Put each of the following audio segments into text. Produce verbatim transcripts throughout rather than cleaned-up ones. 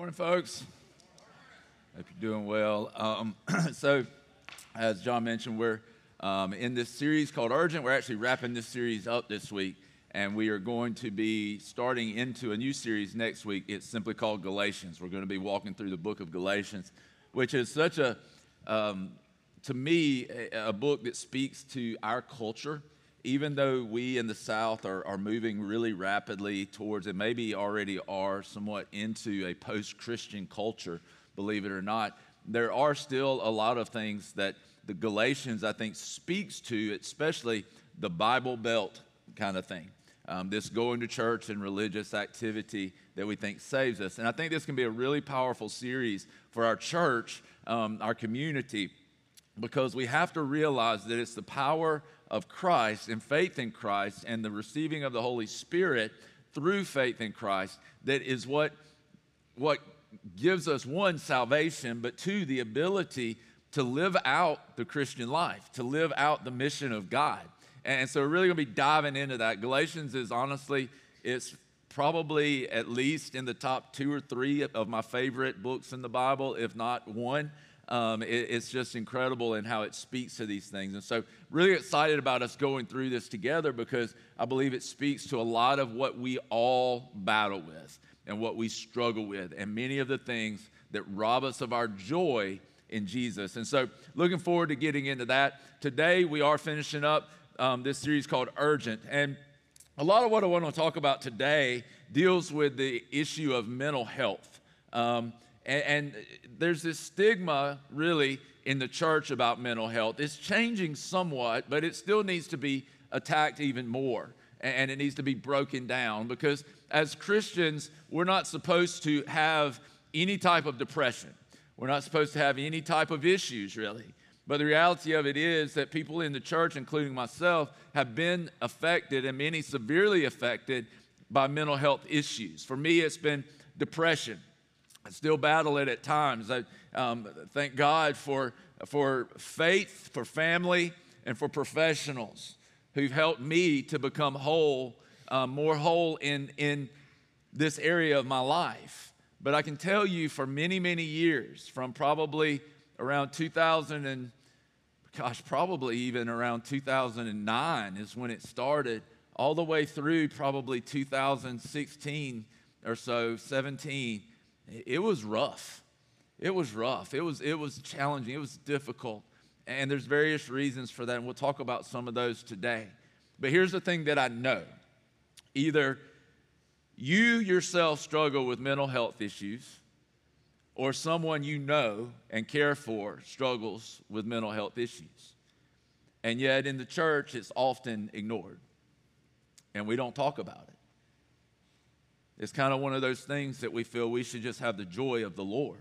Morning, folks. Hope you're doing well. Um, so, as John mentioned, we're um, in this series called Urgent. We're actually wrapping this series up this week, and we are going to be starting into a new series next week. It's simply called Galatians. We're going to be walking through the book of Galatians, which is such a, um, to me, a, a book that speaks to our culture. Even though we in the South are, are moving really rapidly towards, and maybe already are somewhat into a post-Christian culture, believe it or not, there are still a lot of things that the Galatians, I think, speaks to, especially the Bible Belt kind of thing. Um, this going to church and religious activity that we think saves us. And I think this can be a really powerful series for our church, um, our community, because we have to realize that it's the power of Christ and faith in Christ and the receiving of the Holy Spirit through faith in Christ that is what, what gives us, one, salvation, but two, the ability to live out the Christian life, to live out the mission of God. And so we're really going to be diving into that. Galatians is honestly, it's probably at least in the top two or three of my favorite books in the Bible, if not one. Um, it, it's just incredible in how it speaks to these things. And so really excited about us going through this together because I believe it speaks to a lot of what we all battle with and what we struggle with and many of the things that rob us of our joy in Jesus. And so looking forward to getting into that. Today we are finishing up um, this series called Urgent. And a lot of what I want to talk about today deals with the issue of mental health. Um, And, and there's this stigma, really, in the church about mental health. It's changing somewhat, but it still needs to be attacked even more. And it needs to be broken down because as Christians, we're not supposed to have any type of depression. We're not supposed to have any type of issues, really. But the reality of it is that people in the church, including myself, have been affected, and many severely affected, by mental health issues. For me, it's been depression. I still battle it at times. I um, thank God for, for faith, for family, and for professionals who've helped me to become whole, uh, more whole in, in this area of my life. But I can tell you for many, many years, from probably around two thousand and, gosh, probably even around two thousand nine is when it started, all the way through probably two thousand sixteen or so, seventeen, it was rough. It was rough. It was, it was challenging. It was difficult. And there's various reasons for that, and we'll talk about some of those today. But here's the thing that I know. Either you yourself struggle with mental health issues, or someone you know and care for struggles with mental health issues. And yet in the church, it's often ignored, and we don't talk about it. It's kind of one of those things that we feel we should just have the joy of the Lord.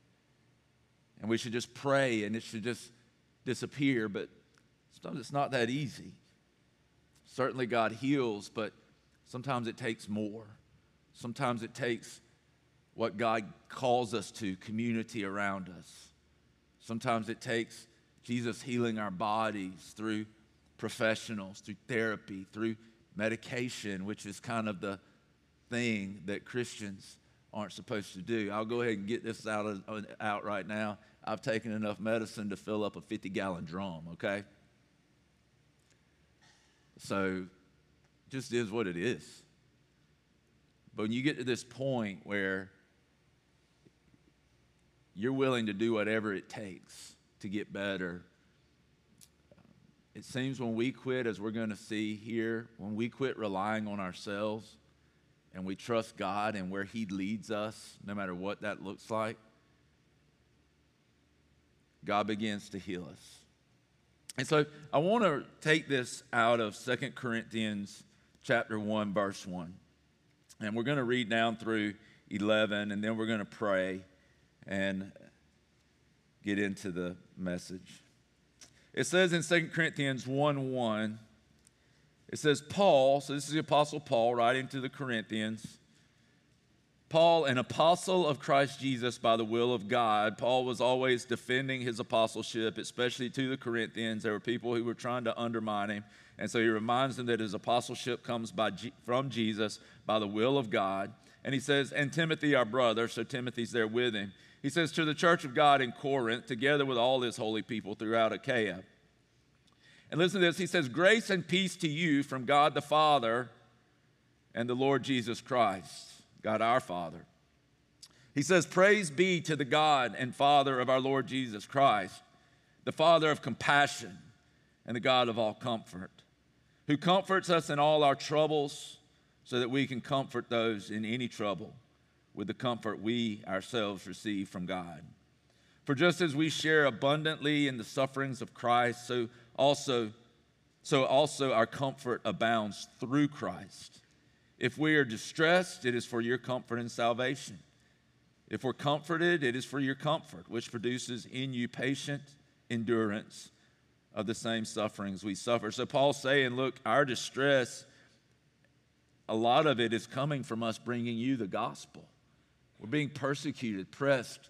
And we should just pray and it should just disappear, but sometimes it's not that easy. Certainly God heals, but sometimes it takes more. Sometimes it takes what God calls us to, community around us. Sometimes it takes Jesus healing our bodies through professionals, through therapy, through medication, which is kind of the thing that Christians aren't supposed to do. I'll go ahead and get this out of, out right now. I've taken enough medicine to fill up a fifty-gallon drum, okay? So just is what it is. But when you get to this point where you're willing to do whatever it takes to get better, it seems when we quit, as we're going to see here, when we quit relying on ourselves, and we trust God and where He leads us, no matter what that looks like, God begins to heal us. And so I want to take this out of Second Corinthians chapter one, verse one. And we're going to read down through eleven, and then we're going to pray and get into the message. It says in Second Corinthians one one, it says, Paul, so this is the Apostle Paul writing to the Corinthians. Paul, an apostle of Christ Jesus by the will of God. Paul was always defending his apostleship, especially to the Corinthians. There were people who were trying to undermine him. And so he reminds them that his apostleship comes by, from Jesus by the will of God. And he says, and Timothy, our brother, so Timothy's there with him. He says, to the church of God in Corinth, together with all his holy people throughout Achaia. And listen to this. He says, grace and peace to you from God the Father and the Lord Jesus Christ, God our Father. He says, praise be to the God and Father of our Lord Jesus Christ, the Father of compassion and the God of all comfort, who comforts us in all our troubles so that we can comfort those in any trouble with the comfort we ourselves receive from God. For just as we share abundantly in the sufferings of Christ, so also, so also our comfort abounds through Christ. If we are distressed, it is for your comfort and salvation. If we're comforted, it is for your comfort, which produces in you patient endurance of the same sufferings we suffer. So Paul's saying, look, our distress, a lot of it is coming from us bringing you the gospel. We're being persecuted, pressed,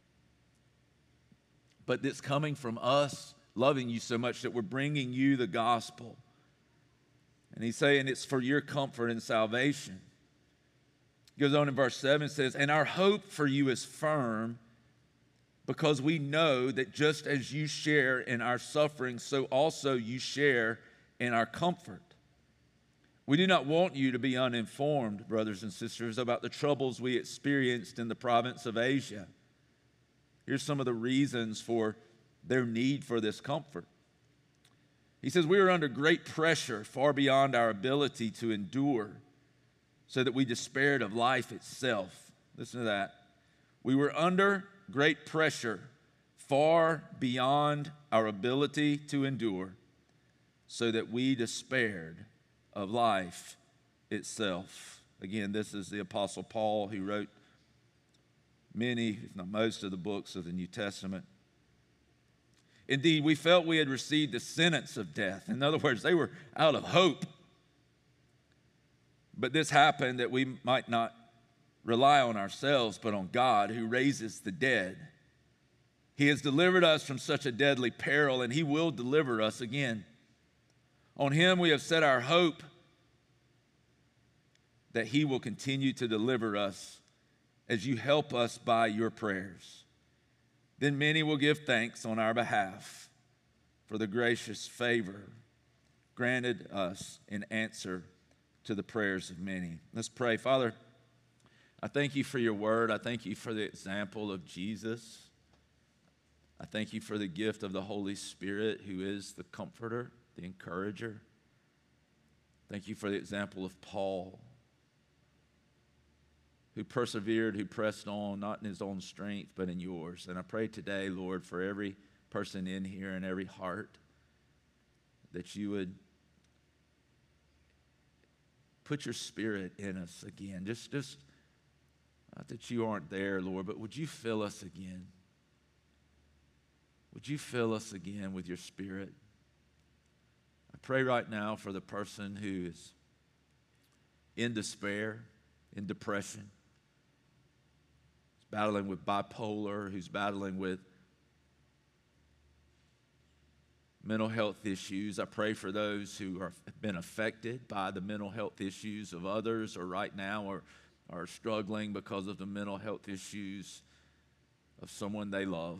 but it's coming from us loving you so much that we're bringing you the gospel. And he's saying it's for your comfort and salvation. He goes on in verse seven, says, and our hope for you is firm because we know that just as you share in our suffering, so also you share in our comfort. We do not want you to be uninformed, brothers and sisters, about the troubles we experienced in the province of Asia. Here's some of the reasons for their need for this comfort. He says, we were under great pressure, far beyond our ability to endure, so that we despaired of life itself. Listen to that. We were under great pressure, far beyond our ability to endure, so that we despaired of life itself. Again, this is the Apostle Paul who wrote many, if not most, of the books of the New Testament. Indeed, we felt we had received the sentence of death. In other words, they were out of hope. But this happened that we might not rely on ourselves, but on God who raises the dead. He has delivered us from such a deadly peril, and he will deliver us again. On him we have set our hope that he will continue to deliver us as you help us by your prayers. Then many will give thanks on our behalf for the gracious favor granted us in answer to the prayers of many. Let's pray. Father, I thank you for your word. I thank you for the example of Jesus. I thank you for the gift of the Holy Spirit, who is the comforter, the encourager. Thank you for the example of Paul, who persevered, who pressed on, not in his own strength, but in yours. And I pray today, Lord, for every person in here and every heart, that you would put your spirit in us again. Just, just not that you aren't there, Lord, but would you fill us again? Would you fill us again with your spirit? I pray right now for the person who is in despair, in depression, who's battling with bipolar, who's battling with mental health issues. I pray for those who are, have been affected by the mental health issues of others, or right now are, are struggling because of the mental health issues of someone they love.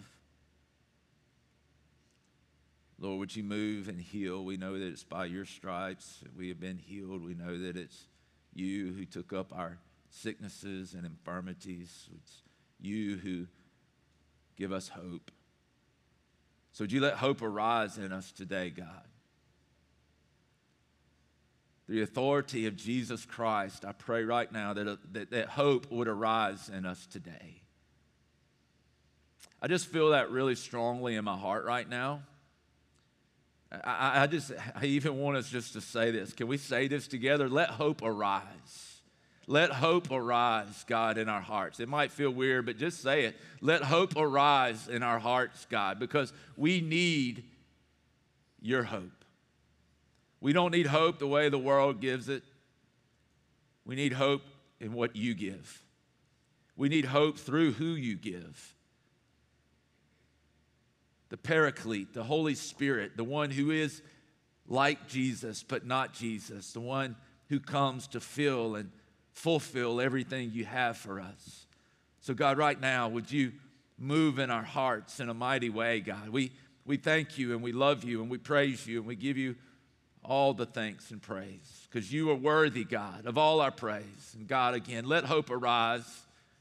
Lord, would you move and heal? We know that it's by your stripes that we have been healed. We know that it's you who took up our sicknesses and infirmities. It's you who give us hope. So would you let hope arise in us today, God? Through the authority of Jesus Christ, I pray right now that, uh, that, that hope would arise in us today. I just feel that really strongly in my heart right now. I, I just, I even want us just to say this. Can we say this together? Let hope arise. Let hope arise, God, in our hearts. It might feel weird, but just say it. Let hope arise in our hearts, God, because we need your hope. We don't need hope the way the world gives it. We need hope in what you give. We need hope through who you give. The Paraclete, the Holy Spirit, the one who is like Jesus but not Jesus, the one who comes to fill and fulfill everything you have for us. So God, right now, would you move in our hearts in a mighty way, God? We, we thank you and we love you and we praise you and we give you all the thanks and praise because you are worthy, God, of all our praise. And God, again, let hope arise.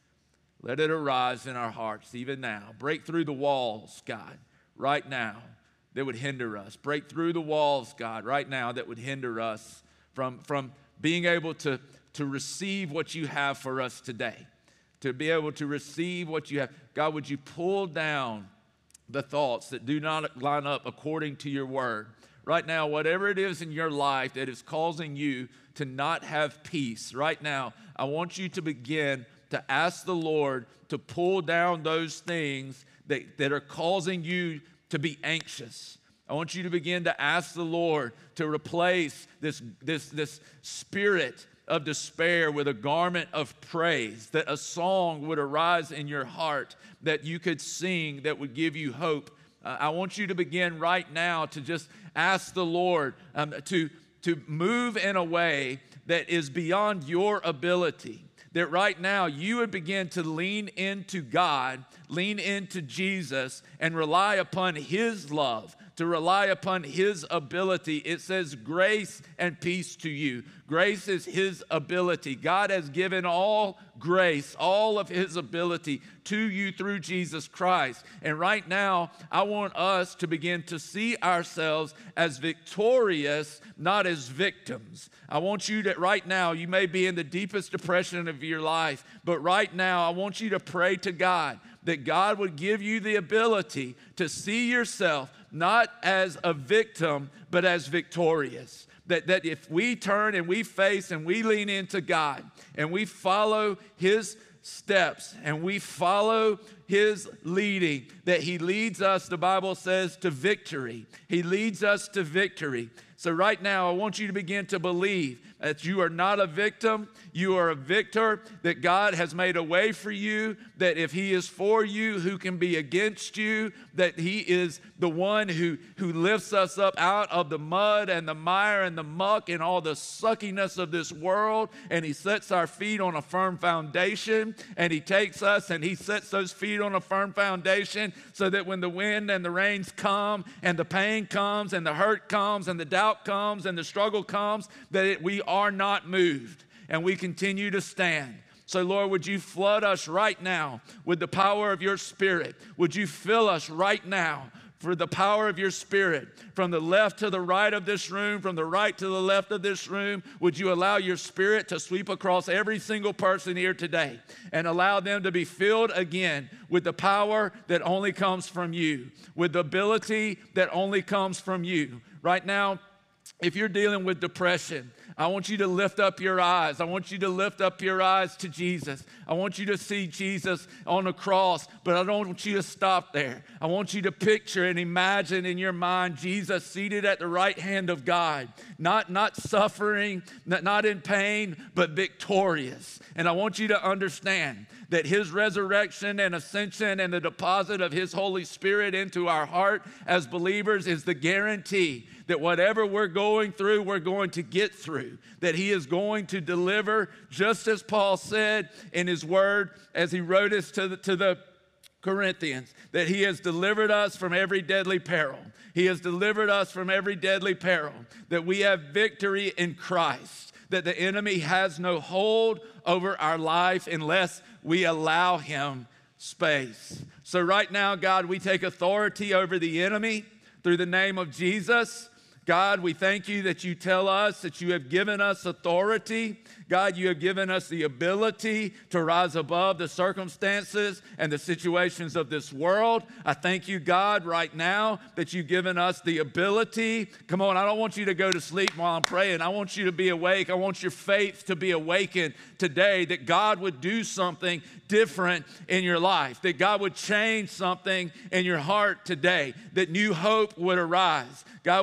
Let it arise in our hearts even now. Break through the walls, God, right now that would hinder us. Break through the walls, God, right now that would hinder us from, from being able to, to receive what you have for us today, to be able to receive what you have. God, would you pull down the thoughts that do not line up according to your word? Right now, whatever it is in your life that is causing you to not have peace, right now, I want you to begin to ask the Lord to pull down those things that, that are causing you to be anxious. I want you to begin to ask the Lord to replace this, this, this spirit of despair with a garment of praise, that a song would arise in your heart that you could sing that would give you hope. Uh, I want you to begin right now to just ask the Lord um, to, to move in a way that is beyond your ability. That right now you would begin to lean into God, lean into Jesus, and rely upon His love, to rely upon His ability. It says grace and peace to you. Grace is His ability. God has given all grace, all of His ability to you through Jesus Christ. And right now, I want us to begin to see ourselves as victorious, not as victims. I want you to, right now, you may be in the deepest depression of your life, but right now, I want you to pray to God that God would give you the ability to see yourself not as a victim, but as victorious. That, that if we turn and we face and we lean into God and we follow His steps and we follow His leading, that He leads us, the Bible says, to victory. He leads us to victory. So right now, I want you to begin to believe that you are not a victim, you are a victor, that God has made a way for you, that if He is for you, who can be against you, that He is the one who, who lifts us up out of the mud and the mire and the muck and all the suckiness of this world, and He sets our feet on a firm foundation, and He takes us and He sets those feet on a firm foundation so that when the wind and the rains come and the pain comes and the hurt comes and the doubt comes and the struggle comes, that it, we are not moved and we continue to stand. So Lord, would you flood us right now with the power of your Spirit? Would you fill us right now for the power of your Spirit? From the left to the right of this room, from the right to the left of this room, would you allow your Spirit to sweep across every single person here today and allow them to be filled again with the power that only comes from you, with the ability that only comes from you. Right now, if you're dealing with depression, I want you to lift up your eyes. I want you to lift up your eyes to Jesus. I want you to see Jesus on the cross, but I don't want you to stop there. I want you to picture and imagine in your mind Jesus seated at the right hand of God, not, not suffering, not, not in pain, but victorious. And I want you to understand that His resurrection and ascension and the deposit of His Holy Spirit into our heart as believers is the guarantee that whatever we're going through, we're going to get through, that He is going to deliver, just as Paul said in his word as he wrote us to the, to the Corinthians, that He has delivered us from every deadly peril. He has delivered us from every deadly peril, that we have victory in Christ, that the enemy has no hold over our life unless we allow him space. So right now, God, we take authority over the enemy through the name of Jesus. God, we thank you that you tell us that you have given us authority. God, you have given us the ability to rise above the circumstances and the situations of this world. I thank you, God, right now that you've given us the ability. Come on, I don't want you to go to sleep while I'm praying. I want you to be awake. I want your faith to be awakened today, that God would do something different in your life, that God would change something in your heart today, that new hope would arise. God, we thank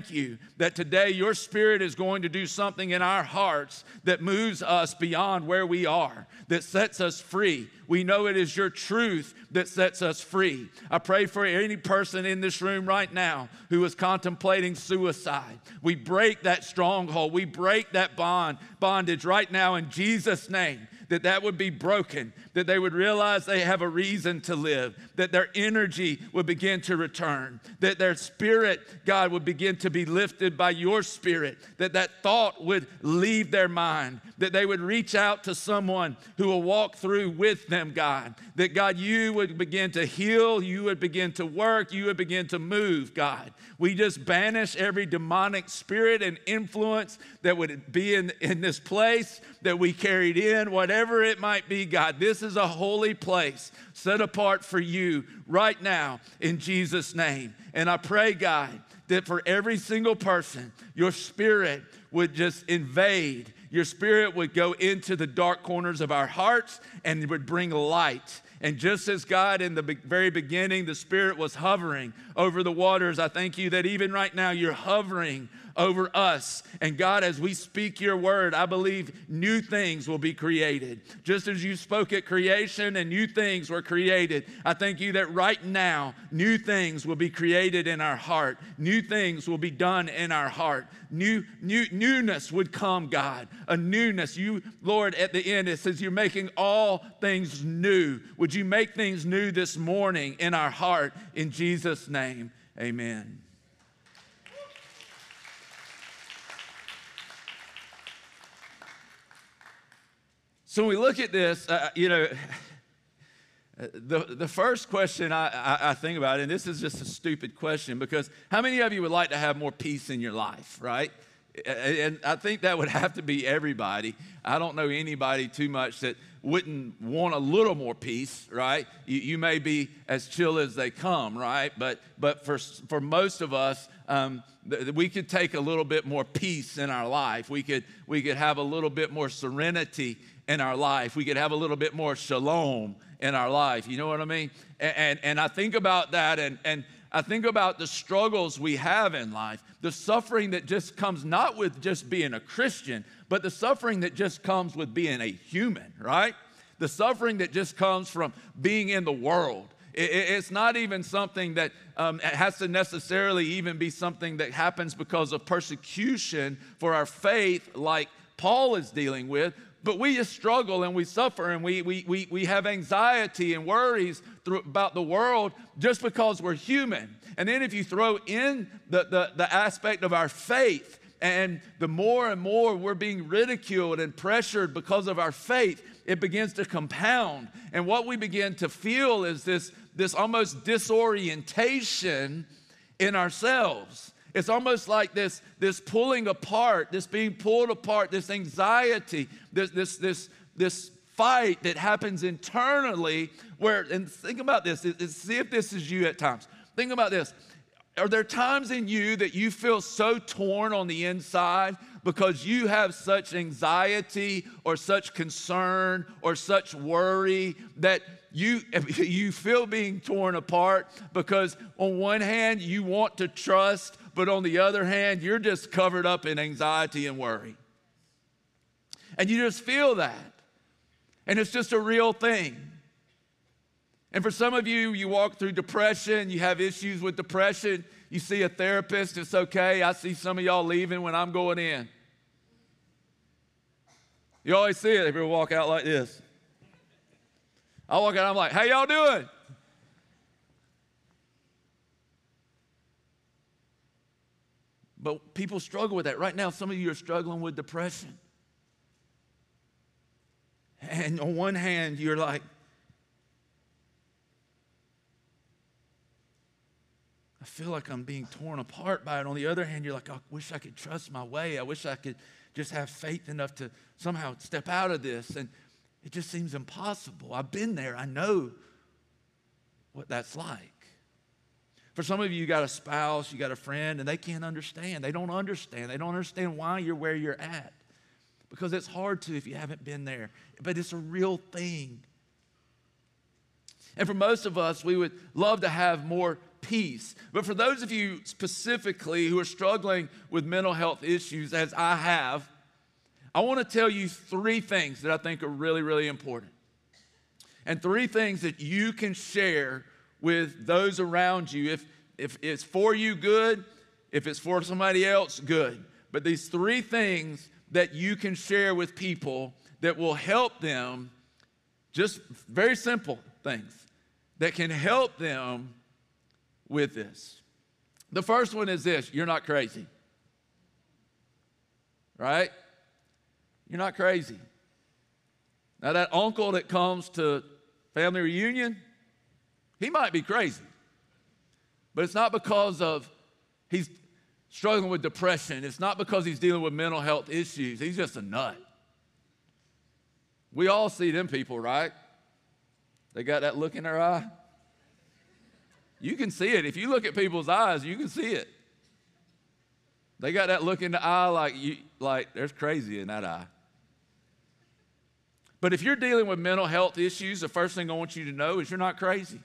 thank you that today your Spirit is going to do something in our hearts that moves us beyond where we are, that sets us free. We know it is your truth that sets us free. I pray for any person in this room right now who is contemplating suicide. We break that stronghold. We break that bond, bondage right now in Jesus' name, that that would be broken, that they would realize they have a reason to live, that their energy would begin to return, that their spirit, God, would begin to be lifted by your Spirit, that that thought would leave their mind, that they would reach out to someone who will walk through with them, God, that, God, you would begin to heal, you would begin to work, you would begin to move, God. We just banish every demonic spirit and influence that would be in, in this place that we carried in, whatever it might be, God. This is a holy place set apart for you right now in Jesus' name. And I pray, God, that for every single person, your Spirit would just invade. Your Spirit would go into the dark corners of our hearts and would bring light. And just as, God, in the very beginning, the Spirit was hovering over the waters, I thank you that even right now you're hovering over us. And God, as we speak your word, I believe new things will be created. Just as you spoke at creation and new things were created, I thank you that right now, new things will be created in our heart. New things will be done in our heart. New, new, newness would come, God. A newness. You, Lord, at the end, it says you're making all things new. Would you make things new this morning in our heart? In Jesus' name, amen. So when we look at this, uh, you know, the, the first question I, I, I think about, and this is just a stupid question, because how many of you would like to have more peace in your life, right? And I think that would have to be everybody. I don't know anybody too much that wouldn't want a little more peace, right? You, you may be as chill as they come, right? But but for for most of us, um, th- we could take a little bit more peace in our life. We could we could have a little bit more serenity in our life. We could have a little bit more shalom in our life. You know what I mean? And and, and I think about that, and and I think about the struggles we have in life, the suffering that just comes not with just being a Christian, but the suffering that just comes with being a human, right? The suffering that just comes from being in the world. It, it, it's not even something that um, has to necessarily even be something that happens because of persecution for our faith like Paul is dealing with. But we just struggle and we suffer and we, we, we, we have anxiety and worries through, about the world just because we're human. And then if you throw in the, the, the aspect of our faith, and the more and more we're being ridiculed and pressured because of our faith, it begins to compound. And what we begin to feel is this, this almost disorientation in ourselves. It's almost like this, this pulling apart, this being pulled apart, this anxiety, this, this, this, this fight that happens internally where, and think about this, see if this is you at times. Think about this. Are there times in you that you feel so torn on the inside because you have such anxiety or such concern or such worry that you, you feel being torn apart because on one hand you want to trust, but on the other hand, you're just covered up in anxiety and worry. And you just feel that. And it's just a real thing. And for some of you, you walk through depression, you have issues with depression, you see a therapist, it's okay. I see some of y'all leaving when I'm going in. You always see it if you walk out like this. I walk out, I'm like, how y'all doing? But people struggle with that. Right now, some of you are struggling with depression. And on one hand, you're like, I feel like I'm being torn apart by it. On the other hand, you're like, I wish I could trust my way. I wish I could just have faith enough to somehow step out of this. And it just seems impossible. I've been there. I know what that's like. For some of you, you got a spouse, you got a friend, and they can't understand. They don't understand. They don't understand why you're where you're at. Because it's hard to if you haven't been there. But it's a real thing. And for most of us, we would love to have more peace. But for those of you specifically who are struggling with mental health issues, as I have, I want to tell you three things that I think are really, really important. And three things that you can share with those around you. If, if it's for you, good. If it's for somebody else, good. But these three things that you can share with people that will help them, just very simple things that can help them with this. The first one is this: you're not crazy. Right? You're not crazy. Now, that uncle that comes to family reunion, he might be crazy. But it's not because of he's struggling with depression. It's not because he's dealing with mental health issues. He's just a nut. We all see them people, right? They got that look in their eye. You can see it. If you look at people's eyes, you can see it. They got that look in the eye like, you, like there's crazy in that eye. But if you're dealing with mental health issues, the first thing I want you to know is you're not crazy.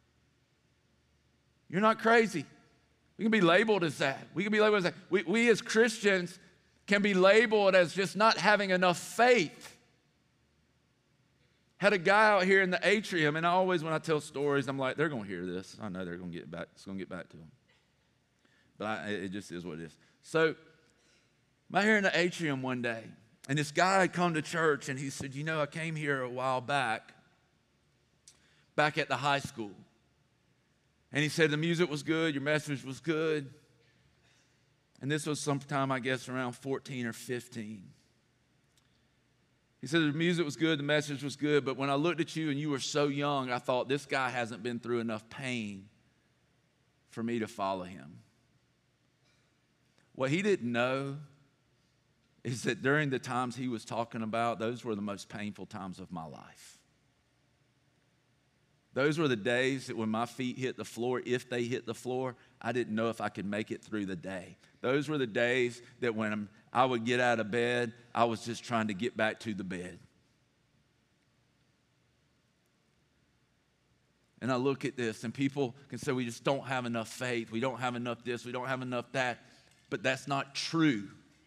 You're not crazy. We can be labeled as that. We can be labeled as that. We, we as Christians can be labeled as just not having enough faith. Had a guy out here in the atrium, and I always, when I tell stories, I'm like, they're going to hear this. I know they're going to get back. It's going to get back to them. But I, it just is what it is. So I'm out here in the atrium one day, and this guy had come to church, and he said, you know, I came here a while back, back at the high school. And he said, the music was good, your message was good. And this was sometime, I guess, around fourteen or fifteen. He said, the music was good, the message was good, but when I looked at you and you were so young, I thought, this guy hasn't been through enough pain for me to follow him. What he didn't know is that during the times he was talking about, those were the most painful times of my life. Those were the days that when my feet hit the floor, if they hit the floor, I didn't know if I could make it through the day. Those were the days that when I would get out of bed, I was just trying to get back to the bed. And I look at this, and people can say, we just don't have enough faith. We don't have enough this. We don't have enough that. But that's not true.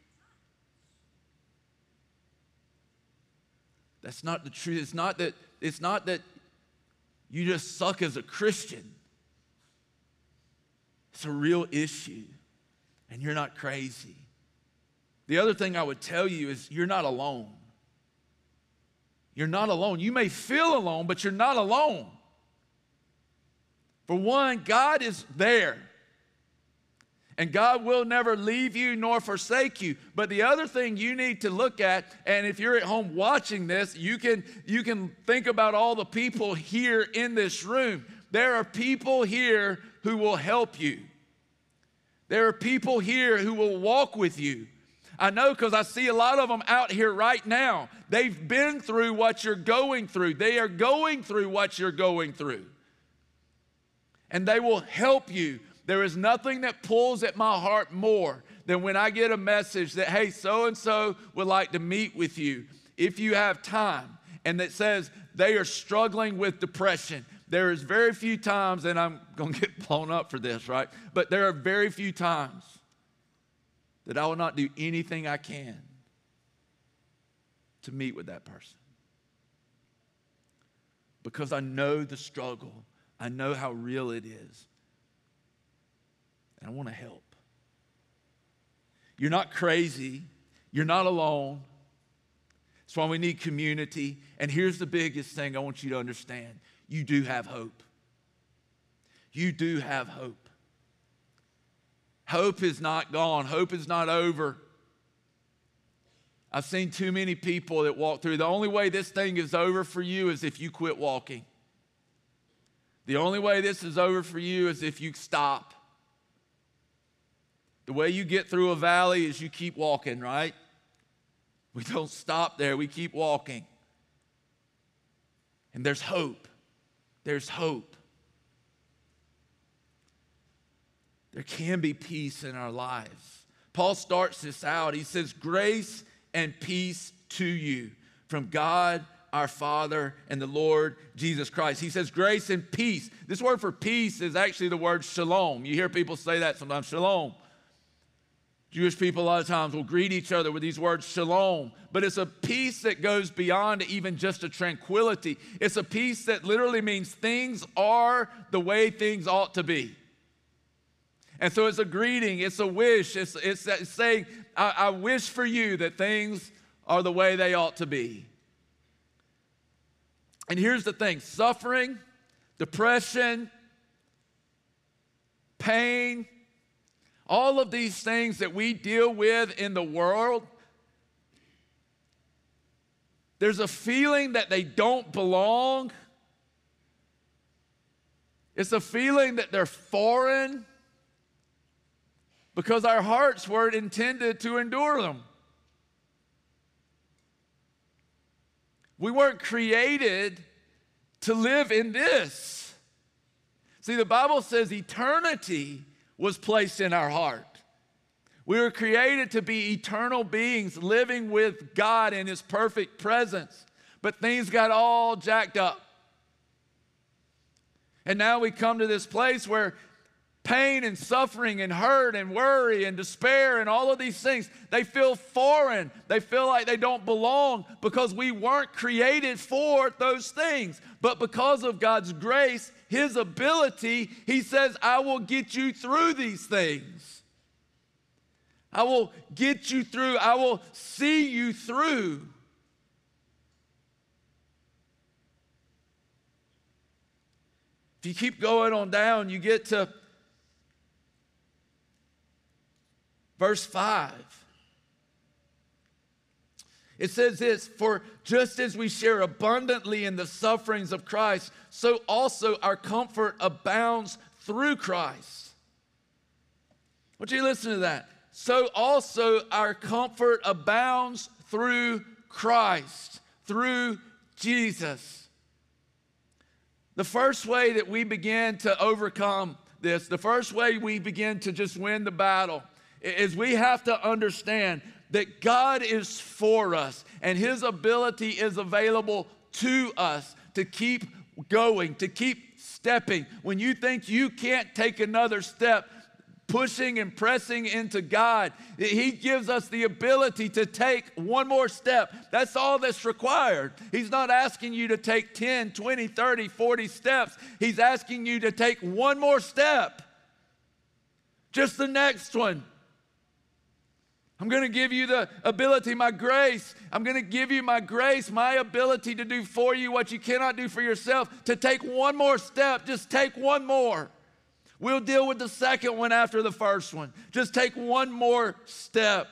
That's not the truth. It's not that, it's not that you just suck as a Christian. It's a real issue, and you're not crazy. The other thing I would tell you is you're not alone. You're not alone. You may feel alone, but you're not alone. For one, God is there. And God will never leave you nor forsake you. But the other thing you need to look at, and if you're at home watching this, you can, you can think about all the people here in this room. There are people here who will help you. There are people here who will walk with you. I know because I see a lot of them out here right now. They've been through what you're going through. They are going through what you're going through. And they will help you. There is nothing that pulls at my heart more than when I get a message that, hey, so-and-so would like to meet with you if you have time, and that says they are struggling with depression. There is very few times, and I'm going to get blown up for this, right? But there are very few times that I will not do anything I can to meet with that person. Because I know the struggle. I know how real it is. And I want to help. You're not crazy. You're not alone. That's why we need community. And here's the biggest thing I want you to understand. You do have hope. You do have hope. Hope is not gone. Hope is not over. I've seen too many people that walk through. The only way this thing is over for you is if you quit walking. The only way this is over for you is if you stop. The way you get through a valley is you keep walking, right? We don't stop there. We keep walking. And there's hope. There's hope. There can be peace in our lives. Paul starts this out. He says, grace and peace to you from God our Father and the Lord Jesus Christ. He says grace and peace. This word for peace is actually the word shalom. You hear people say that sometimes, shalom. Jewish people a lot of times will greet each other with these words, shalom. But it's a peace that goes beyond even just a tranquility. It's a peace that literally means things are the way things ought to be. And so it's a greeting, it's a wish, it's, it's, it's saying, I, I wish for you that things are the way they ought to be. And here's the thing, suffering, depression, pain, all of these things that we deal with in the world, there's a feeling that they don't belong. It's a feeling that they're foreign because our hearts weren't intended to endure them. We weren't created to live in this. See, the Bible says eternity was placed in our heart. We were created to be eternal beings living with God in His perfect presence. But things got all jacked up. And now we come to this place where pain and suffering and hurt and worry and despair and all of these things, they feel foreign. They feel like they don't belong because we weren't created for those things. But because of God's grace, His ability, He says, I will get you through these things. I will get you through. I will see you through. If you keep going on down, you get to verse five. It says this, for just as we share abundantly in the sufferings of Christ, so also our comfort abounds through Christ. I want you to listen to that. So also our comfort abounds through Christ, through Jesus. The first way that we begin to overcome this, the first way we begin to just win the battle, is we have to understand that God is for us and His ability is available to us to keep going, to keep stepping. When you think you can't take another step, pushing and pressing into God, He gives us the ability to take one more step. That's all that's required. He's not asking you to take ten, twenty, thirty, forty steps. He's asking you to take one more step. Just the next one. I'm going to give you the ability, my grace. I'm going to give you my grace, my ability to do for you what you cannot do for yourself, to take one more step. Just take one more. We'll deal with the second one after the first one. Just take one more step.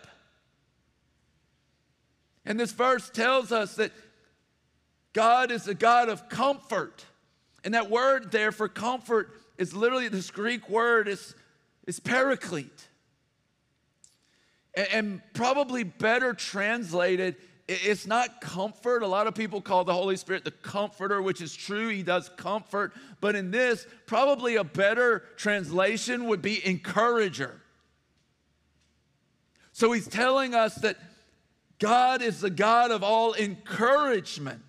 And this verse tells us that God is a God of comfort. And that word there for comfort is literally this Greek word, is, is paraclete. And, and probably better translated, it's not comfort. A lot of people call the Holy Spirit the comforter, which is true. He does comfort. But in this, probably a better translation would be encourager. So He's telling us that God is the God of all encouragement.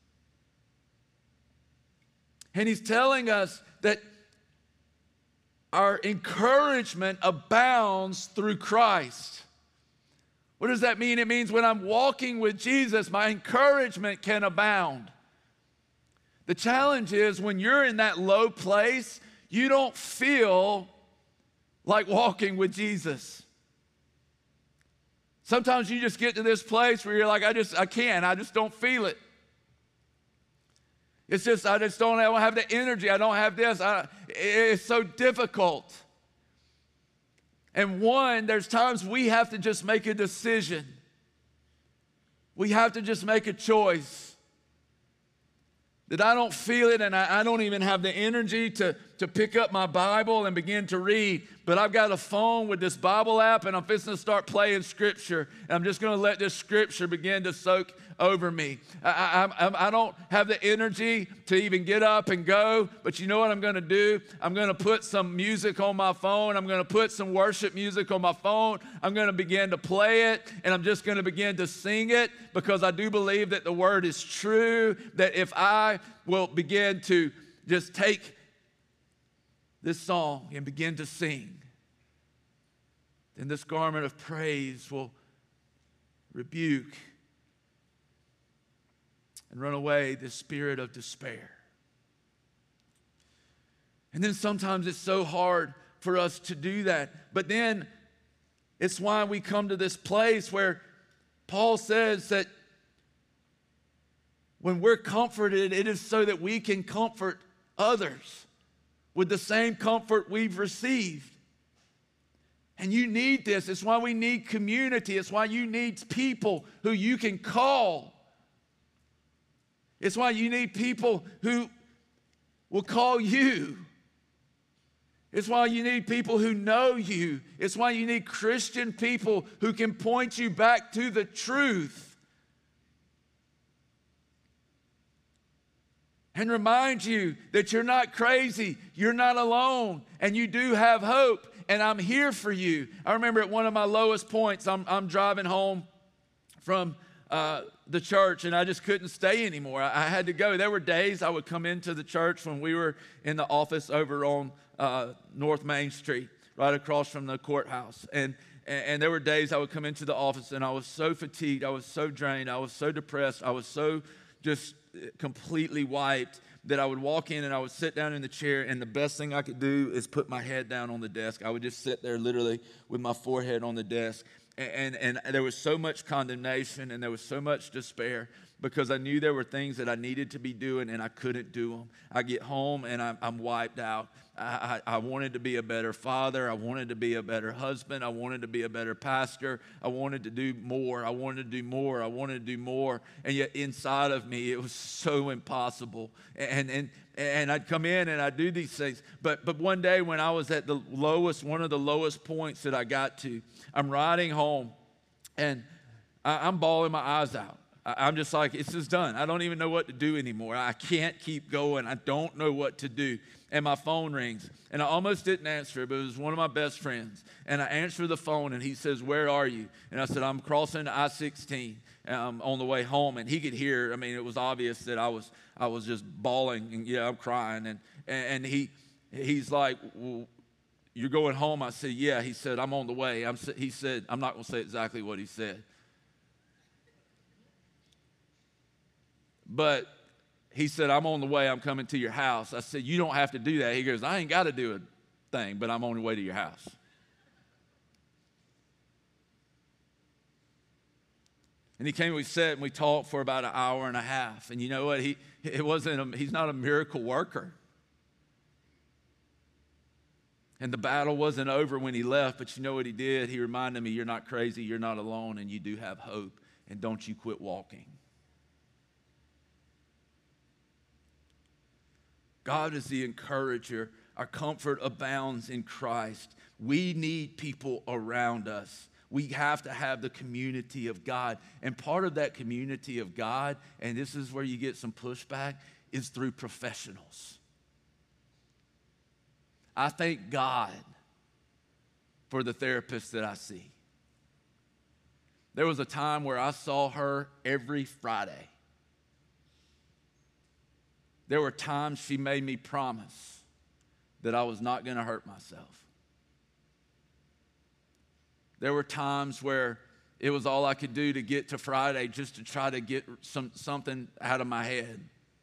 And He's telling us that our encouragement abounds through Christ. What does that mean? It means when I'm walking with Jesus, my encouragement can abound. The challenge is when you're in that low place, you don't feel like walking with Jesus. Sometimes you just get to this place where you're like, I just, I can't, I just don't feel it. It's just, I just don't, I don't have the energy, I don't have this, I, it's so difficult. And one, there's times we have to just make a decision. We have to just make a choice. That I don't feel it and I, I don't even have the energy to, to pick up my Bible and begin to read, but I've got a phone with this Bible app, and I'm fixing to start playing Scripture, and I'm just going to let this Scripture begin to soak over me. I, I, I don't have the energy to even get up and go, but you know what I'm going to do? I'm going to put some music on my phone. I'm going to put some worship music on my phone. I'm going to begin to play it, and I'm just going to begin to sing it, because I do believe that the word is true, that if I will begin to just take this song and begin to sing, then this garment of praise will rebuke and run away the spirit of despair. And then sometimes it's so hard for us to do that. But then it's why we come to this place where Paul says that when we're comforted, it is so that we can comfort others with the same comfort we've received. And you need this. It's why we need community. It's why you need people who you can call. It's why you need people who will call you. It's why you need people who know you. It's why you need Christian people who can point you back to the truth and remind you that you're not crazy, you're not alone, and you do have hope, and I'm here for you. I remember at one of my lowest points, I'm, I'm driving home from uh, the church, and I just couldn't stay anymore. I, I had to go. There were days I would come into the church when we were in the office over on uh, North Main Street, right across from the courthouse, and And there were days I would come into the office and I was so fatigued, I was so drained, I was so depressed, I was so just completely wiped that I would walk in and I would sit down in the chair, and the best thing I could do is put my head down on the desk. I would just sit there literally with my forehead on the desk. And, and, and there was so much condemnation and there was so much despair, because I knew there were things that I needed to be doing and I couldn't do them. I get home and I'm, I'm wiped out. I, I, I wanted to be a better father. I wanted to be a better husband. I wanted to be a better pastor. I wanted to do more. I wanted to do more. I wanted to do more. And yet inside of me, it was so impossible. And, and, and I'd come in and I'd do these things. But, but one day when I was at the lowest, one of the lowest points that I got to, I'm riding home and I, I'm bawling my eyes out. I'm just like, this is done. I don't even know what to do anymore. I can't keep going. I don't know what to do. And my phone rings. And I almost didn't answer it, but it was one of my best friends. And I answer the phone, and he says, "Where are you?" And I said, "I'm crossing I sixteen um, on the way home." And he could hear, I mean, it was obvious that I was I was just bawling, and yeah, I'm crying. And, and he he's like, "Well, you're going home?" I said, "Yeah." He said, "I'm on the way." I'm, he said, I'm not going to say exactly what he said. But he said, "I'm on the way. I'm coming to your house." I said, "You don't have to do that." He goes, "I ain't got to do a thing, but I'm on the way to your house." And he came, we sat, and we talked for about an hour and a half. And you know what? He it wasn't a, he's not a miracle worker. And the battle wasn't over when he left, but you know what he did? He reminded me, "You're not crazy, you're not alone, and you do have hope, and don't you quit walking." God is the encourager. Our comfort abounds in Christ. We need people around us. We have to have the community of God. And part of that community of God, and this is where you get some pushback, is through professionals. I thank God for the therapist that I see. There was a time where I saw her every Friday. There were times she made me promise that I was not going to hurt myself. There were times where it was all I could do to get to Friday just to try to get some, something out of my head.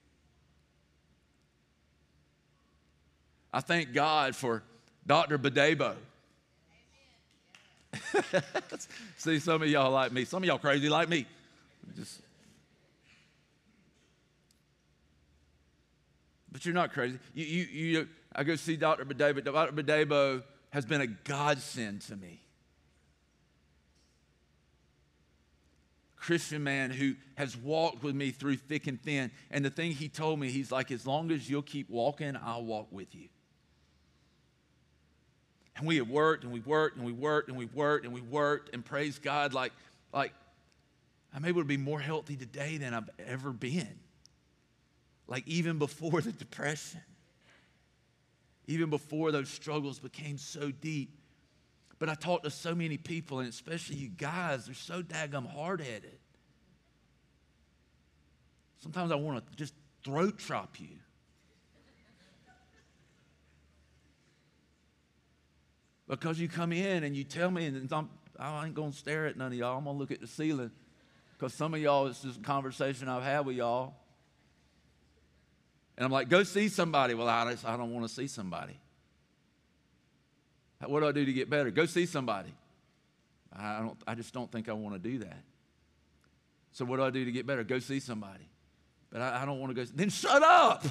I thank God for Doctor Badebo. See, some of y'all like me. Some of y'all crazy like me. Just... But you're not crazy. You, you, you, I go see Doctor Badebo. Doctor Badebo has been a godsend to me. Christian man who has walked with me through thick and thin. And the thing he told me, he's like, "As long as you'll keep walking, I'll walk with you." And we have worked and we've worked and we've worked and we've worked and we've worked, and praise God, like, like I'm able to be more healthy today than I've ever been. Like even before the depression, even before those struggles became so deep. But I talk to so many people, and especially you guys, they're so daggum hard-headed. Sometimes I want to just throat chop you. Because you come in and you tell me, and I'm, I ain't going to stare at none of y'all. I'm going to look at the ceiling. Because some of y'all, it's just a conversation I've had with y'all. And I'm like, go see somebody. Well, I, just, I don't want to see somebody. What do I do to get better? Go see somebody. I, don't, I just don't think I want to do that. So what do I do to get better? Go see somebody. But I, I don't want to go. Then shut up.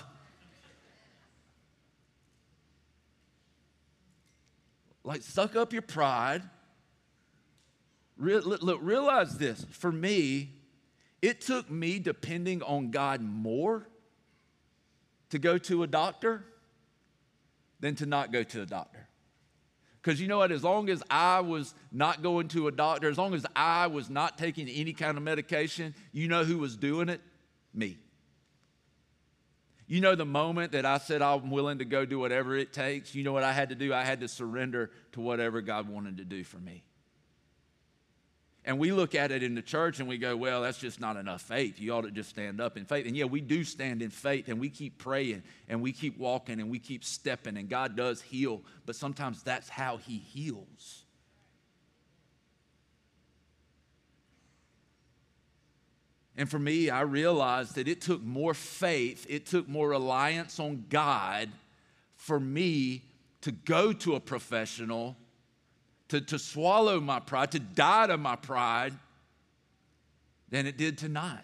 Like, suck up your pride. Re- look, realize this. For me, it took me depending on God more to go to a doctor than to not go to a doctor. Because you know what? As long as I was not going to a doctor, as long as I was not taking any kind of medication, you know who was doing it? Me. You know, the moment that I said I'm willing to go do whatever it takes, you know what I had to do? I had to surrender to whatever God wanted to do for me. And we look at it in the church and we go, well, that's just not enough faith. You ought to just stand up in faith. And yeah, we do stand in faith, and we keep praying and we keep walking and we keep stepping, and God does heal. But sometimes that's how he heals. And for me, I realized that it took more faith, it took more reliance on God for me to go to a professional, to, to swallow my pride, to die to my pride, than it did to not.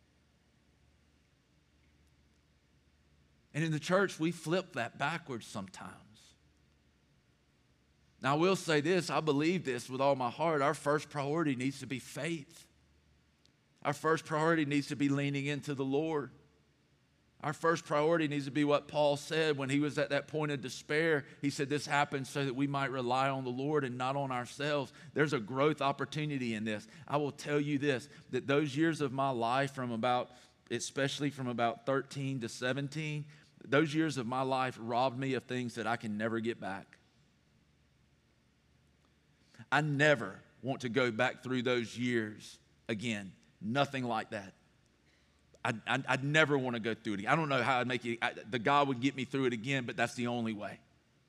And in the church, we flip that backwards sometimes. Now, I will say this, I believe this with all my heart. Our first priority needs to be faith. Our first priority needs to be leaning into the Lord. Our first priority needs to be what Paul said when he was at that point of despair. He said, this happened so that we might rely on the Lord and not on ourselves. There's a growth opportunity in this. I will tell you this, that those years of my life from about, especially from about thirteen to seventeen, those years of my life robbed me of things that I can never get back. I never want to go back through those years again. Nothing like that. I'd, I'd, I'd never want to go through it again. I don't know how I'd make it. I, the God would get me through it again, but that's the only way.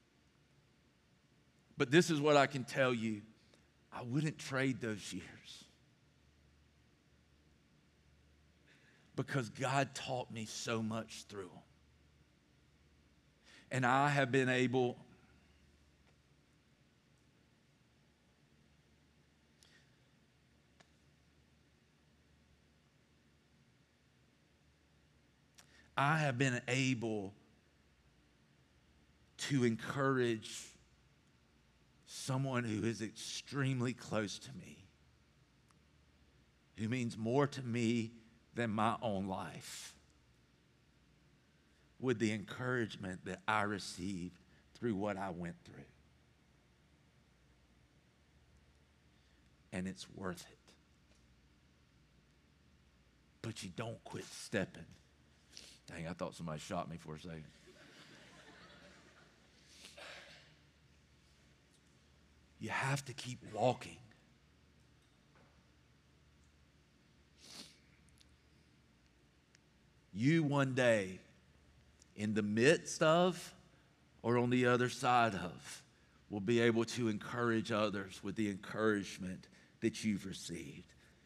But this is what I can tell you. I wouldn't trade those years. Because God taught me so much through them. And I have been able I have been able to encourage someone who is extremely close to me, who means more to me than my own life, with the encouragement that I received through what I went through. And it's worth it. But you don't quit stepping. Dang, I thought somebody shot me for a second. You have to keep walking. You one day, in the midst of or on the other side of, will be able to encourage others with the encouragement that you've received.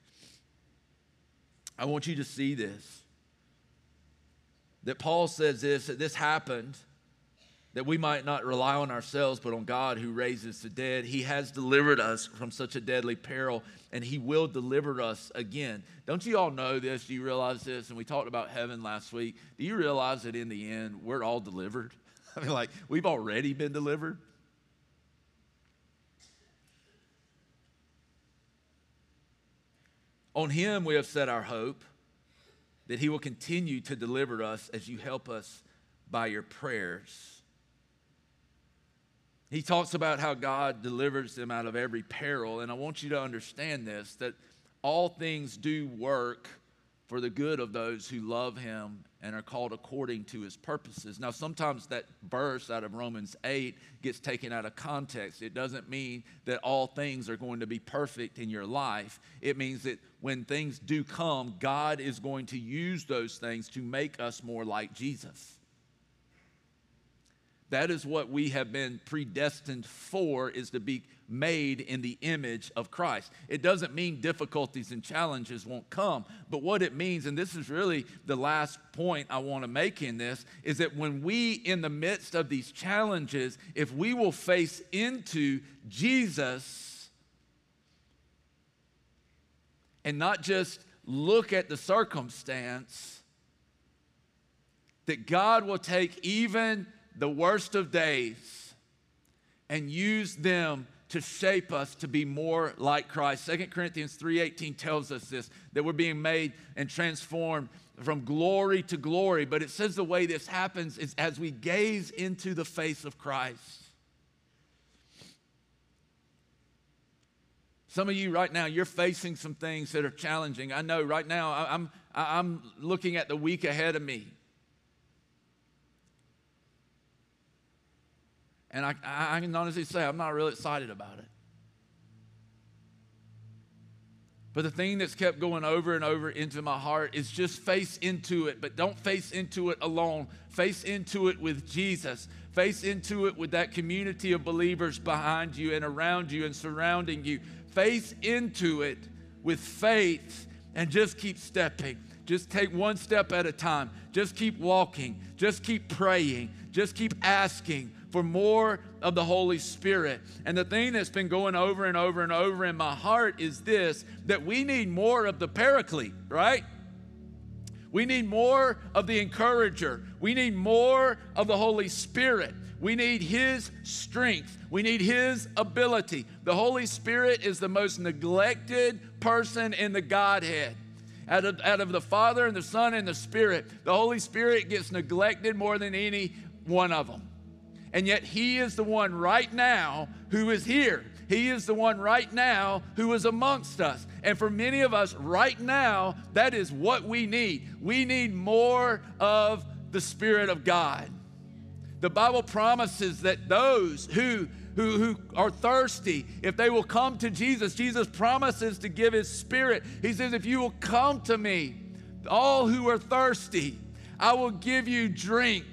I want you to see this. That Paul says this, that this happened, that we might not rely on ourselves, but on God who raises the dead. He has delivered us from such a deadly peril, and he will deliver us again. Don't you all know this? Do you realize this? And we talked about heaven last week. Do you realize that in the end, we're all delivered? I mean, like, we've already been delivered. On him we have set our hope, that he will continue to deliver us as you help us by your prayers. He talks about how God delivers them out of every peril. And I want you to understand this, that all things do work for the good of those who love him and are called according to his purposes. Now, sometimes that verse out of Romans eight gets taken out of context. It doesn't mean that all things are going to be perfect in your life. It means that when things do come, God is going to use those things to make us more like Jesus. That is what we have been predestined for, is to be made in the image of Christ. It doesn't mean difficulties and challenges won't come, but what it means, and this is really the last point I want to make in this, is that when we, in the midst of these challenges, if we will face into Jesus and not just look at the circumstance, that God will take even the worst of days and use them to shape us to be more like Christ. Second Corinthians three eighteen tells us this, that we're being made and transformed from glory to glory. But it says the way this happens is as we gaze into the face of Christ. Some of you right now, you're facing some things that are challenging. I know right now I'm, I'm looking at the week ahead of me. And I, I can honestly say I'm not really excited about it. But the thing that's kept going over and over into my heart is just face into it, but don't face into it alone. Face into it with Jesus. Face into it with that community of believers behind you and around you and surrounding you. Face into it with faith and just keep stepping. Just take one step at a time. Just keep walking. Just keep praying. Just keep asking for more of the Holy Spirit. And the thing that's been going over and over and over in my heart is this, that we need more of the Paraclete, right? We need more of the encourager. We need more of the Holy Spirit. We need his strength. We need his ability. The Holy Spirit is the most neglected person in the Godhead. Out of, out of the Father and the Son and the Spirit, the Holy Spirit gets neglected more than any one of them. And yet he is the one right now who is here. He is the one right now who is amongst us. And for many of us right now, that is what we need. We need more of the Spirit of God. The Bible promises that those who, who, who are thirsty, if they will come to Jesus, Jesus promises to give his Spirit. He says, if you will come to me, all who are thirsty, I will give you drink.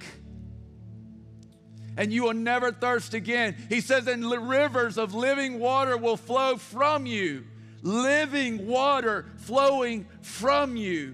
And you will never thirst again. He says, and rivers of living water will flow from you. Living water flowing from you.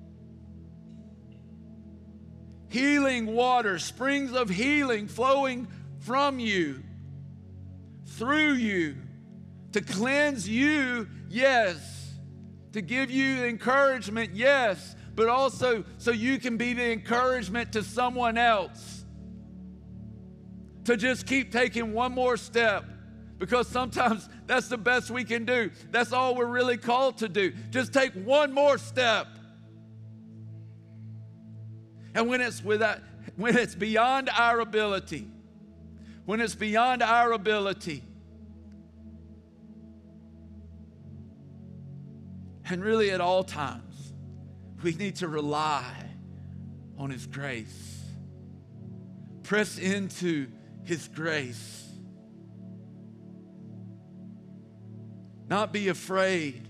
Healing water, springs of healing flowing from you, through you, to cleanse you, yes. To give you encouragement, yes. But also so you can be the encouragement to someone else. To just keep taking one more step, because sometimes that's the best we can do. That's all we're really called to do. Just take one more step. And when it's without, when it's beyond our ability, when it's beyond our ability, and really at all times, we need to rely on his grace. Press into his grace. Not be afraid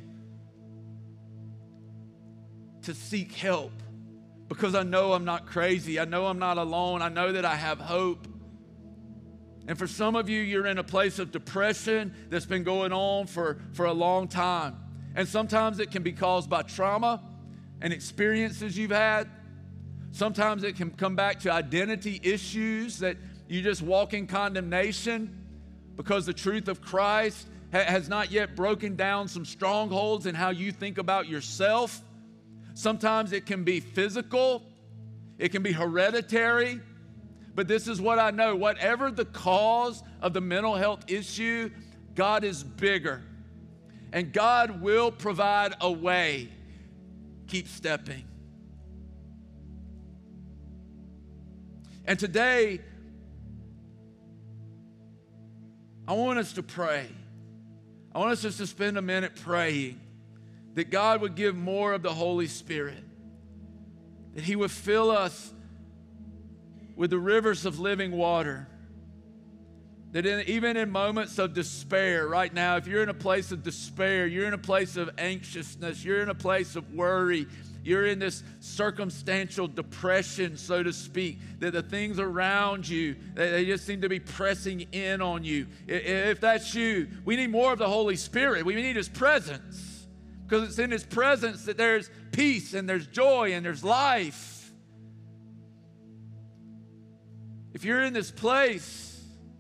to seek help, because I know I'm not crazy. I know I'm not alone. I know that I have hope. And for some of you, you're in a place of depression that's been going on for, for a long time. And sometimes it can be caused by trauma and experiences you've had. Sometimes it can come back to identity issues, that you just walk in condemnation because the truth of Christ ha- has not yet broken down some strongholds in how you think about yourself. Sometimes it can be physical. It can be hereditary. But this is what I know. Whatever the cause of the mental health issue, God is bigger. And God will provide a way. Keep stepping. And today, I want us to pray. I want us just to spend a minute praying that God would give more of the Holy Spirit, that He would fill us with the rivers of living water, that in, even in moments of despair right now, if you're in a place of despair, you're in a place of anxiousness, you're in a place of worry, you're in this circumstantial depression, so to speak, that the things around you, they just seem to be pressing in on you. If that's you, we need more of the Holy Spirit. We need His presence, because it's in His presence that there's peace and there's joy and there's life. If you're in this place,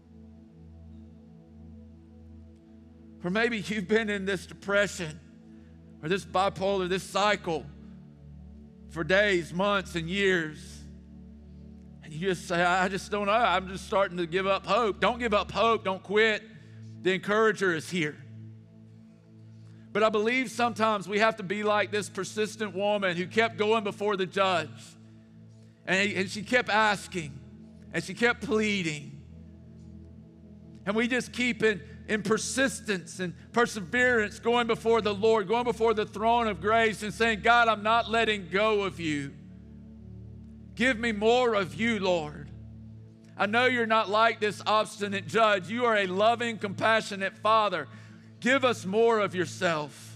or maybe you've been in this depression or this bipolar, this cycle for days, months, and years, and you just say, I just don't know, I'm just starting to give up hope. Don't give up hope. Don't quit. The encourager is here. But I believe sometimes we have to be like this persistent woman who kept going before the judge, and, he, and she kept asking, and she kept pleading, and we just keep in in persistence and perseverance, going before the Lord, going before the throne of grace and saying, God, I'm not letting go of you. Give me more of you, Lord. I know you're not like this obstinate judge. You are a loving, compassionate Father. Give us more of yourself.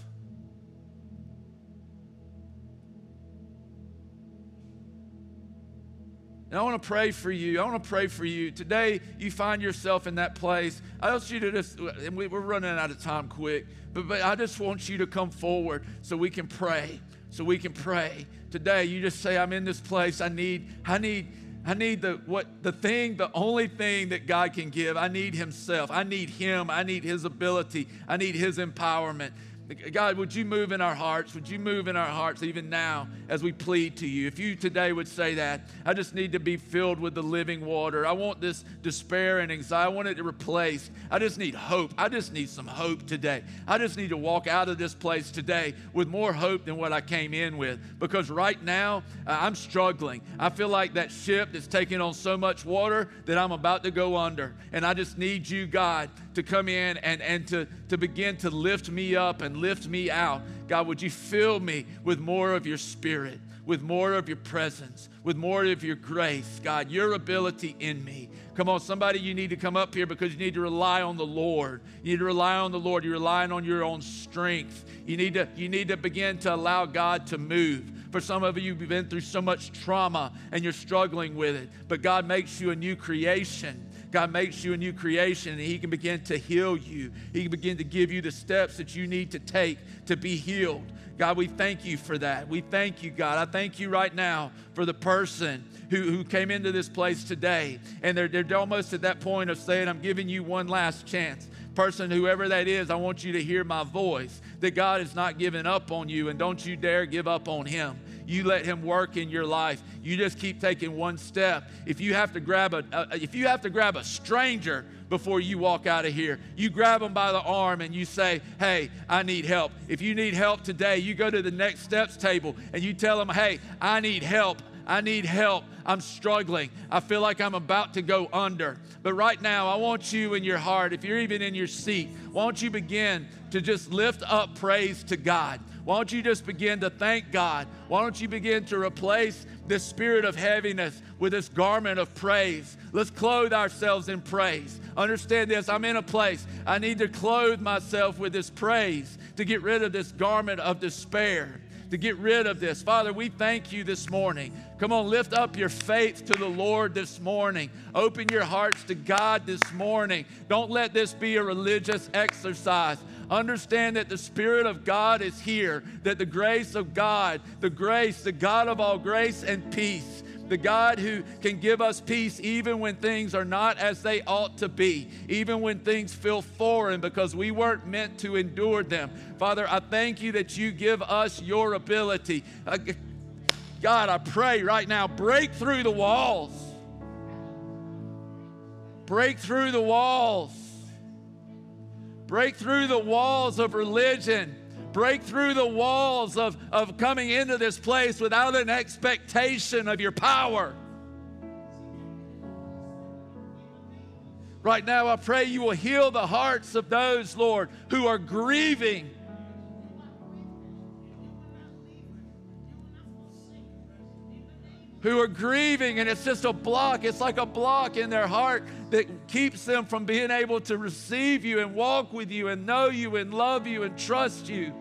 And I want to pray for you. I want to pray for you. Today, you find yourself in that place. I want you to just, and we, we're running out of time quick, but, but I just want you to come forward so we can pray, so we can pray. Today, you just say, I'm in this place. I need, I need, I need the, what, the thing, the only thing that God can give. I need Himself. I need Him. I need His ability. I need His empowerment. God, would you move in our hearts? Would you move in our hearts even now as we plead to you? If you today would say that, I just need to be filled with the living water. I want this despair and anxiety. I want it to replace. I just need hope. I just need some hope today. I just need to walk out of this place today with more hope than what I came in with. Because right now, uh, I'm struggling. I feel like that ship that's taking on so much water that I'm about to go under. And I just need you, God, to come in and, and to, to begin to lift me up and lift me out. God, would you fill me with more of your Spirit, with more of your presence, with more of your grace, God, your ability in me. Come on, somebody, you need to come up here because you need to rely on the Lord. You need to rely on the Lord. You're relying on your own strength. You need to, you need to begin to allow God to move. For some of you, you've been through so much trauma and you're struggling with it, but God makes you a new creation. God makes you a new creation, and He can begin to heal you. He can begin to give you the steps that you need to take to be healed. God, we thank you for that. We thank you, God. I thank you right now for the person who, who came into this place today, and they're, they're almost at that point of saying, I'm giving you one last chance. Person, whoever that is, I want you to hear my voice, that God is not giving up on you, and don't you dare give up on Him. You let Him work in your life. You just keep taking one step. If you have to grab a, a if you have to grab a stranger before you walk out of here, you grab them by the arm and you say, hey, I need help. If you need help today, you go to the next steps table and you tell them, hey, I need help. I need help. I'm struggling. I feel like I'm about to go under. But right now, I want you in your heart, if you're even in your seat, why don't you begin to just lift up praise to God? Why don't you just begin to thank God? Why don't you begin to replace this spirit of heaviness with this garment of praise? Let's clothe ourselves in praise. Understand this, I'm in a place. I need to clothe myself with this praise to get rid of this garment of despair, to get rid of this. Father, we thank you this morning. Come on, lift up your faith to the Lord this morning. Open your hearts to God this morning. Don't let this be a religious exercise. Understand that the Spirit of God is here, that the grace of God, the grace, the God of all grace and peace, the God who can give us peace even when things are not as they ought to be, even when things feel foreign because we weren't meant to endure them. Father, I thank you that you give us your ability. Uh, God, I pray right now, break through the walls. Break through the walls. Break through the walls of religion. Break through the walls of, of coming into this place without an expectation of your power. Right now, I pray you will heal the hearts of those, Lord, who are grieving. Who are grieving, and it's just a block. It's like a block in their heart that keeps them from being able to receive you and walk with you and know you and love you and trust you.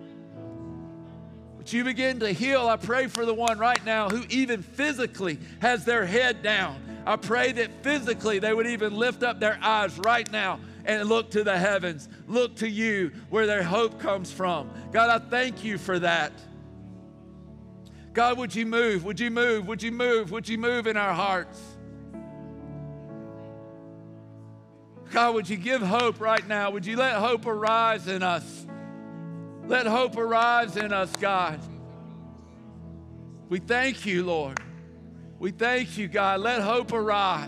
But you begin to heal. I pray for the one right now who even physically has their head down. I pray that physically they would even lift up their eyes right now and look to the heavens, look to you where their hope comes from. God, I thank you for that. God, would you move? Would you move? Would you move? Would you move in our hearts? God, would you give hope right now? Would you let hope arise in us? Let hope arise in us, God. We thank you, Lord. We thank you, God. Let hope arise.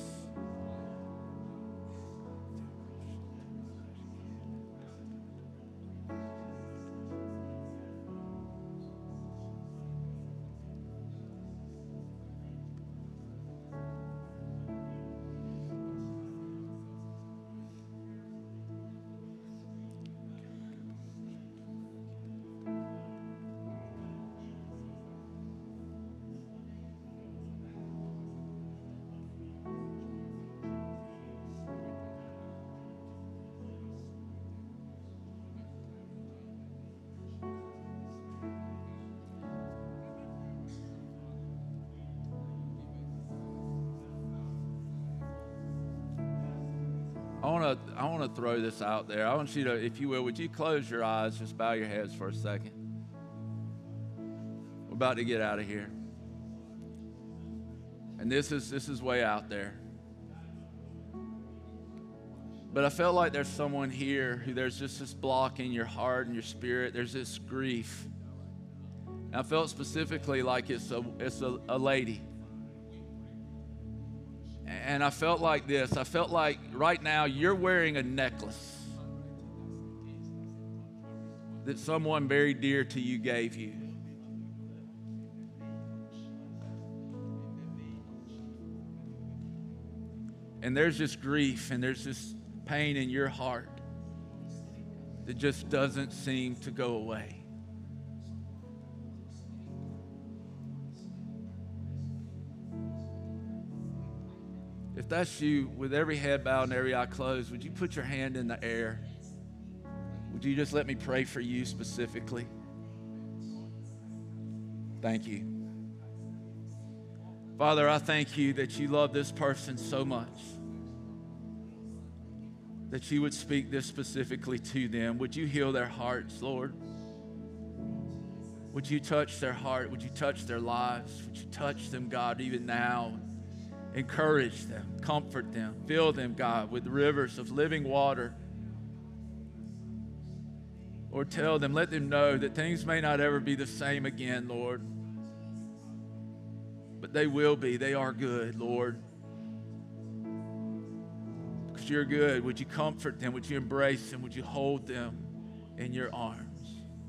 I want to I want to throw this out there. I want you to, if you will, would you close your eyes, just bow your heads for a second. We're about to get out of here. And this is this is way out there. But I felt like there's someone here who there's just this block in your heart and your spirit. There's this grief. And I felt specifically like it's a it's a, a lady. And I felt like this. I felt like right now you're wearing a necklace that someone very dear to you gave you. And there's this grief and there's this pain in your heart that just doesn't seem to go away. If that's you, with every head bowed and every eye closed, would you put your hand in the air? Would you just let me pray for you specifically? Thank you. Father, I thank you that you love this person so much that you would speak this specifically to them. Would you heal their hearts, Lord? Would you touch their heart? Would you touch their lives? Would you touch them, God, even now? Encourage them, comfort them, fill them, God, with rivers of living water. Lord, tell them, let them know that things may not ever be the same again, Lord. But they will be. They are good, Lord. Because you're good. Would you comfort them? Would you embrace them? Would you hold them in your arms?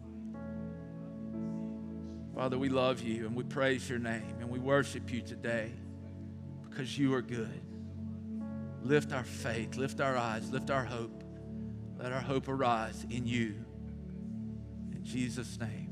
Father, we love you and we praise your name and we worship you today. Because you are good. Lift our faith, lift our eyes, lift our hope. Let our hope arise in you. In Jesus' name.